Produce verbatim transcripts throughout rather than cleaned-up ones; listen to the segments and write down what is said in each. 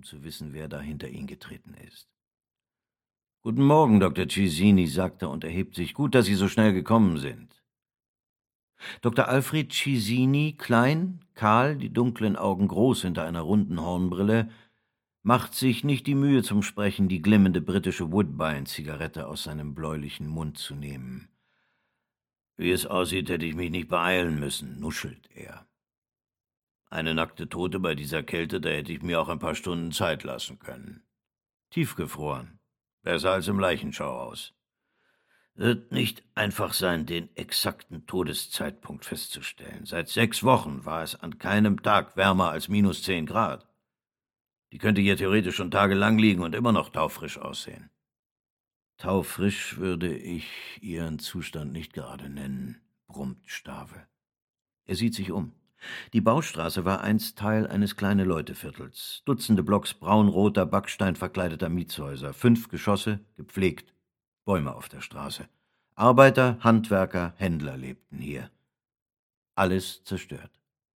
um zu wissen, wer da hinter ihn getreten ist. »Guten Morgen, Doktor Cesini«, sagt er und erhebt sich. »Gut, dass Sie so schnell gekommen sind.« Doktor Alfred Cesini, klein, kahl, die dunklen Augen groß hinter einer runden Hornbrille, macht sich nicht die Mühe zum Sprechen, die glimmende britische Woodbine-Zigarette aus seinem bläulichen Mund zu nehmen. »Wie es aussieht, hätte ich mich nicht beeilen müssen«, nuschelt er. »Eine nackte Tote bei dieser Kälte, da hätte ich mir auch ein paar Stunden Zeit lassen können. Tiefgefroren. Besser als im Leichenschauhaus. Wird nicht einfach sein, den exakten Todeszeitpunkt festzustellen. Seit sechs Wochen war es an keinem Tag wärmer als minus zehn Grad. Die könnte hier theoretisch schon tagelang liegen und immer noch taufrisch aussehen.« »Taufrisch würde ich Ihren Zustand nicht gerade nennen«, brummt Stave. Er sieht sich um. Die Baustraße war einst Teil eines Kleine-Leute-Viertels. Dutzende Blocks braunroter, backsteinverkleideter Mietshäuser, fünf Geschosse, gepflegt, Bäume auf der Straße. Arbeiter, Handwerker, Händler lebten hier. Alles zerstört.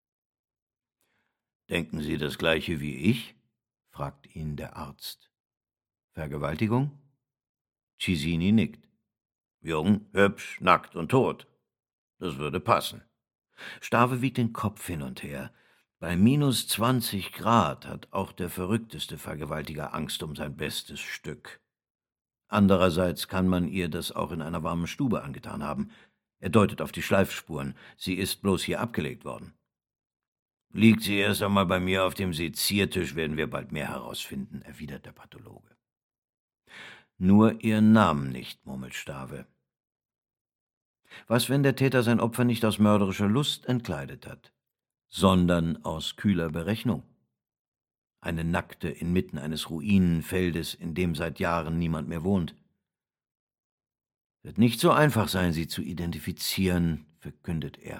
»Denken Sie das Gleiche wie ich?«, fragt ihn der Arzt. »Vergewaltigung?« Cesini nickt. »Jung, hübsch, nackt und tot. Das würde passen.« Stave wiegt den Kopf hin und her. Bei minus zwanzig Grad hat auch der verrückteste Vergewaltiger Angst um sein bestes Stück. Andererseits kann man ihr das auch in einer warmen Stube angetan haben. Er deutet auf die Schleifspuren. Sie ist bloß hier abgelegt worden. »Liegt sie erst einmal bei mir auf dem Seziertisch, werden wir bald mehr herausfinden«, erwidert der Pathologe. »Nur Ihren Namen nicht«, murmelt Stave. Was, wenn der Täter sein Opfer nicht aus mörderischer Lust entkleidet hat, sondern aus kühler Berechnung? Eine Nackte inmitten eines Ruinenfeldes, in dem seit Jahren niemand mehr wohnt. »Wird nicht so einfach sein, sie zu identifizieren«, verkündet er.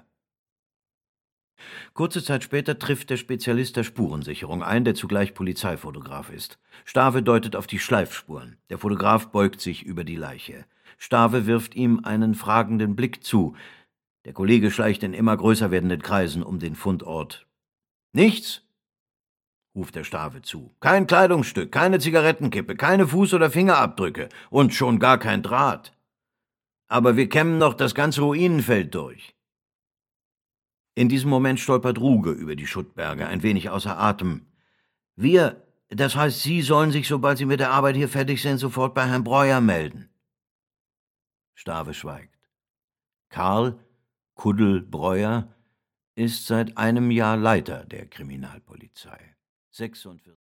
Kurze Zeit später trifft der Spezialist der Spurensicherung ein, der zugleich Polizeifotograf ist. Stave deutet auf die Schleifspuren. Der Fotograf beugt sich über die Leiche. Stave wirft ihm einen fragenden Blick zu. Der Kollege schleicht in immer größer werdenden Kreisen um den Fundort. »Nichts«, ruft der Stave zu. »Kein Kleidungsstück, keine Zigarettenkippe, keine Fuß- oder Fingerabdrücke und schon gar kein Draht. Aber wir kämmen noch das ganze Ruinenfeld durch.« In diesem Moment stolpert Ruge über die Schuttberge, ein wenig außer Atem. »Wir, das heißt, Sie sollen sich, sobald Sie mit der Arbeit hier fertig sind, sofort bei Herrn Breuer melden.« Stave schweigt. Karl Kuddel Breuer ist seit einem Jahr Leiter der Kriminalpolizei. sechsundvierzig